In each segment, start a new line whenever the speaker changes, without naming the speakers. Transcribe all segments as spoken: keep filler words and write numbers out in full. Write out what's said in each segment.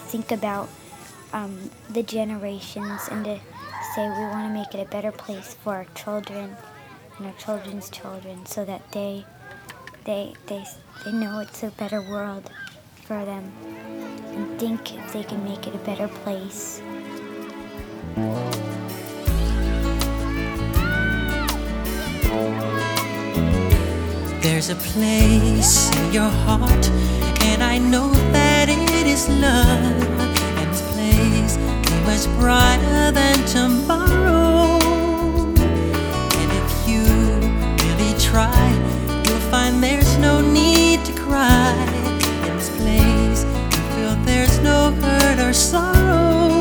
think about um, the generations and to say we want to make it a better place for our children and our children's children, so that they they they they know it's a better world for them and think if they can make it a better place.
There's a place in your heart, and I know that it is love. And this place is much brighter than tomorrow. And if you really try, you'll find there's no need to cry. In this place, you feel there's no hurt or sorrow.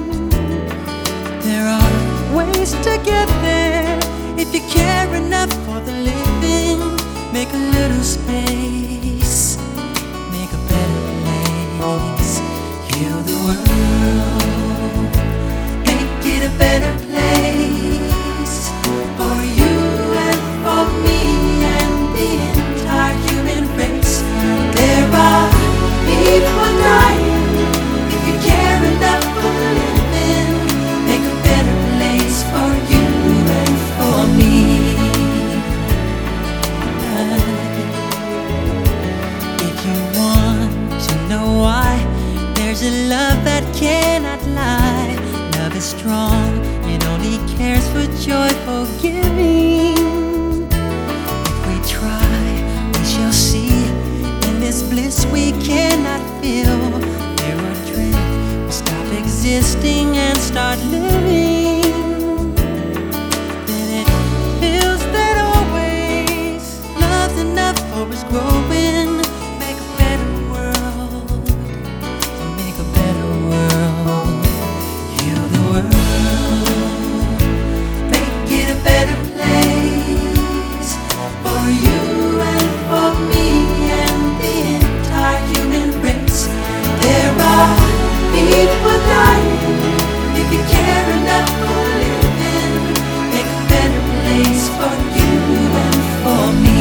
There are ways to get there if you care enough for the living. Make a little space, make a better place. Heal the world, make it a better place for you and for me and the entire human race. There are people dying. If you care enough for the living, make a better place for you and for me. If you want to know why, there's a love that cannot lie. Love is strong, it only cares for joyful giving. If we try, we shall see. In this bliss we cannot feel. There are dreams, we stop existing and start living. Then it feels that always love's enough for us growing. Make a better world, make a better world. Heal the world, make it a better place for you and for me and the entire human race. There are people dying. If you care enough for living, make a better place for you and for me.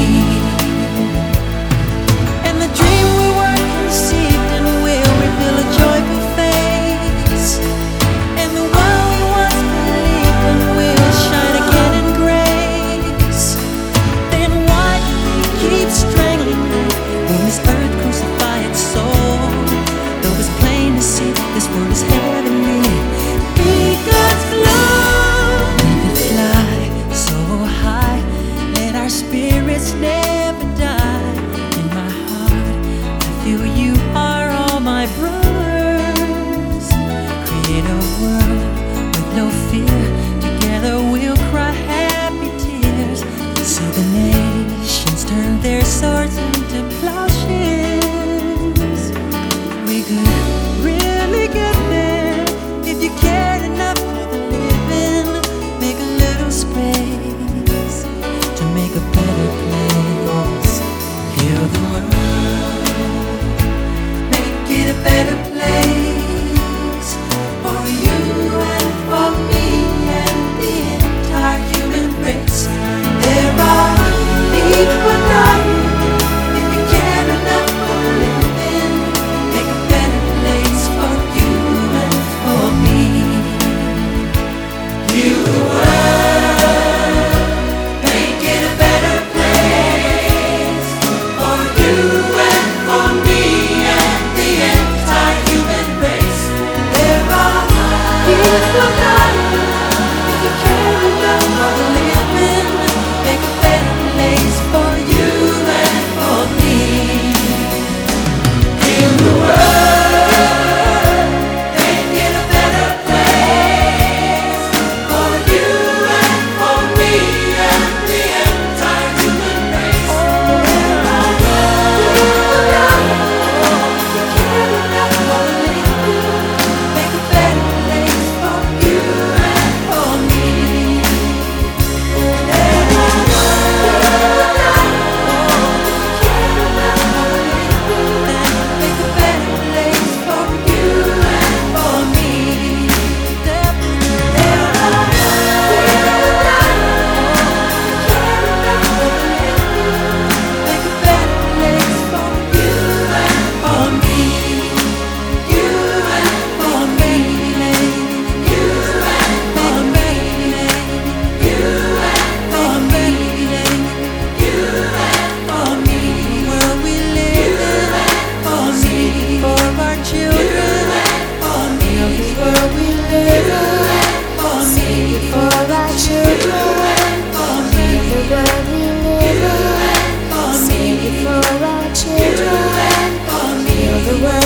And the dream we were conceived in will reveal a joyful face. And the one we once believed in will shine again in grace. Then why do we keep strangling when this earth crucify its soul? Though it's plain to see this world is heavenly, be God's love. We could fly so high, let our spirits never die. In my heart, I feel you are all my brothers. Create a world with no fear. Together we'll cry happy tears. See the nations turn their swords into plowshares. We could really get there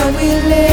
we live.